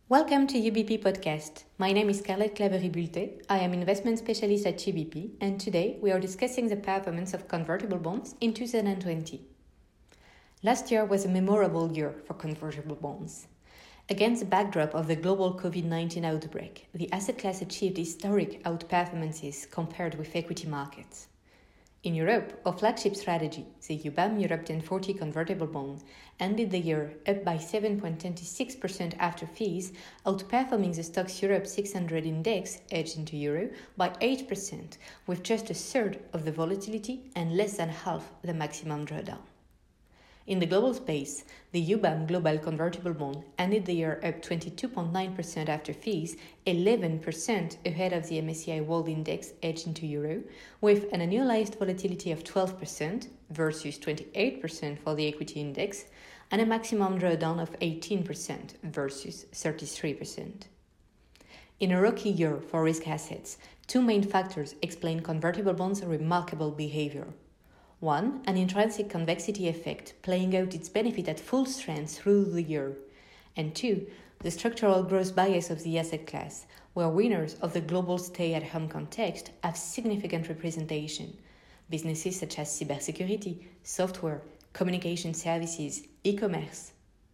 Welcome to UBP Podcast. My name is Scarlett Claverie-Bulté. I am investment specialist at UBP, and today we are discussing the performance of convertible bonds in 2020. Last year was a memorable year for convertible bonds. Against the backdrop of the global COVID-19 outbreak, the asset class achieved historic outperformances compared with equity markets. In Europe, our flagship strategy, the UBAM Europe 1040 convertible bond, ended the year up by 7.26% after fees, outperforming the Stoxx Europe 600 index, hedged into euro, by 8%, with just a third of the volatility and less than half the maximum drawdown. In the global space, the UBAM Global Convertible Bond ended the year up 22.9% after fees, 11% ahead of the MSCI World Index hedged into euro, with an annualized volatility of 12% versus 28% for the equity index, and a maximum drawdown of 18% versus 33%. In a rocky year for risk assets, two main factors explain convertible bonds' remarkable behavior. One, an intrinsic convexity effect playing out its benefit at full strength through the year. And two, the structural growth bias of the asset class, where winners of the global stay-at-home context have significant representation. Businesses such as cybersecurity, software, communication services, e-commerce.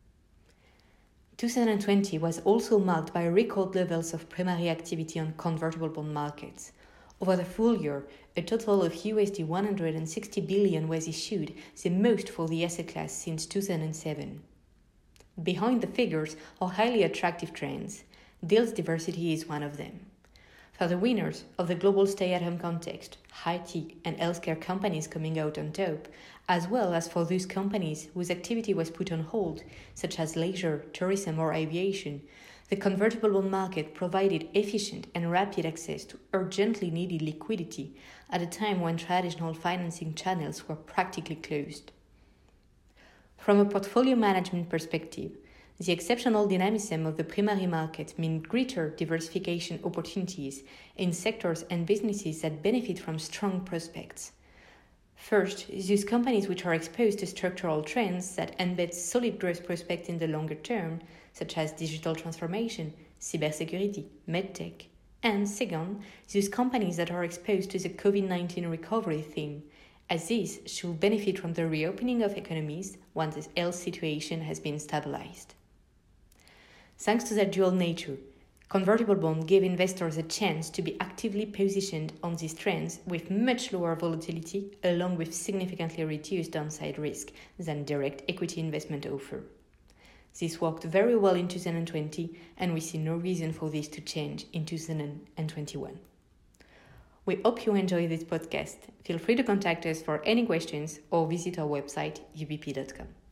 2020 was also marked by record levels of primary activity on convertible bond markets. Over the full year, a total of USD 160 billion was issued, the most for the asset class since 2007. Behind the figures are highly attractive trends. Deals diversity is one of them. For the winners of the global stay-at-home context, high-tech and healthcare companies coming out on top, as well as for those companies whose activity was put on hold, such as leisure, tourism or aviation, the convertible bond market provided efficient and rapid access to urgently needed liquidity at a time when traditional financing channels were practically closed. From a portfolio management perspective, the exceptional dynamism of the primary market means greater diversification opportunities in sectors and businesses that benefit from strong prospects. First, those companies which are exposed to structural trends that embed solid growth prospects in the longer term, such as digital transformation, cybersecurity, medtech. And second, those companies that are exposed to the COVID-19 recovery theme, as these should benefit from the reopening of economies once the health situation has been stabilized. Thanks to that dual nature, convertible bonds give investors a chance to be actively positioned on these trends with much lower volatility along with significantly reduced downside risk than direct equity investment offer. This worked very well in 2020, and we see no reason for this to change in 2021. We hope you enjoy this podcast. Feel free to contact us for any questions or visit our website ubp.com.